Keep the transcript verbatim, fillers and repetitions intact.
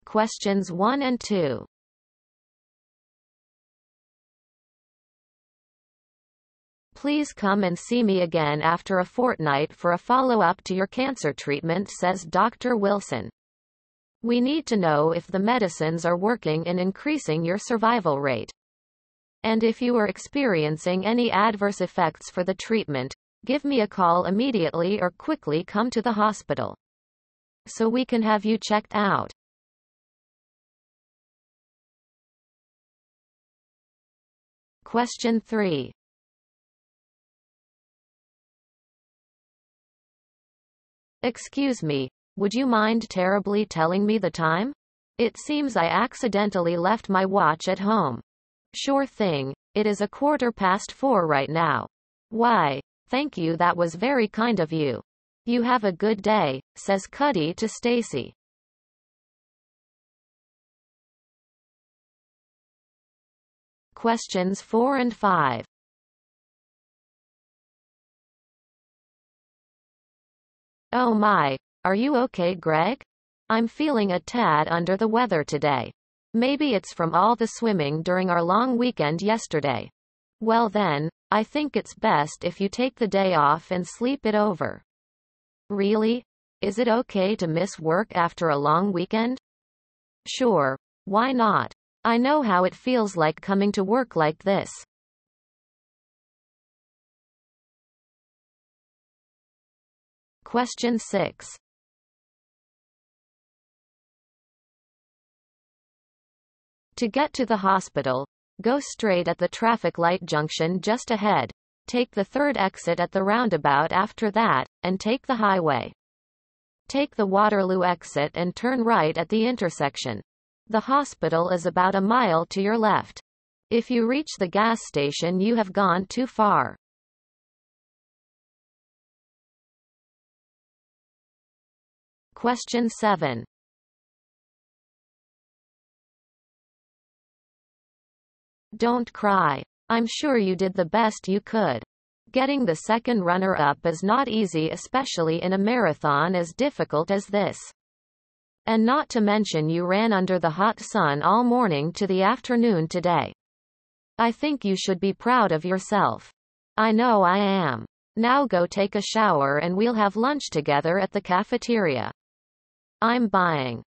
Questions one and two. Please come and see me again after a fortnight for a follow-up to your cancer treatment, says Doctor Wilson. We need to know if the medicines are working in increasing your survival rate. And if you are experiencing any adverse effects for the treatment, give me a call immediately or quickly come to the hospital so we can have you checked out. Question three. Excuse me, would you mind terribly telling me the time? It seems I accidentally left my watch at home. Sure thing, it is a quarter past four right now. Why, thank you, that was very kind of you. You have a good day, says Cuddy to Stacy. Questions four and five. Oh my, are you okay, Greg? I'm feeling a tad under the weather today. Maybe it's from all the swimming during our long weekend yesterday. Well then, I think it's best if you take the day off and sleep it over. Really? Is it okay to miss work after a long weekend? Sure, why not? I know how it feels like coming to work like this. Question six. To get to the hospital, go straight at the traffic light junction just ahead, take the third exit at the roundabout after that, and take the highway. Take the Waterloo exit and turn right at the intersection. The hospital is about a mile to your left. If you reach the gas station, you have gone too far. Question seven. Don't cry. I'm sure you did the best you could. Getting the second runner-up is not easy, especially in a marathon as difficult as this. And not to mention you ran under the hot sun all morning to the afternoon today. I think you should be proud of yourself. I know I am. Now go take a shower and we'll have lunch together at the cafeteria. I'm buying.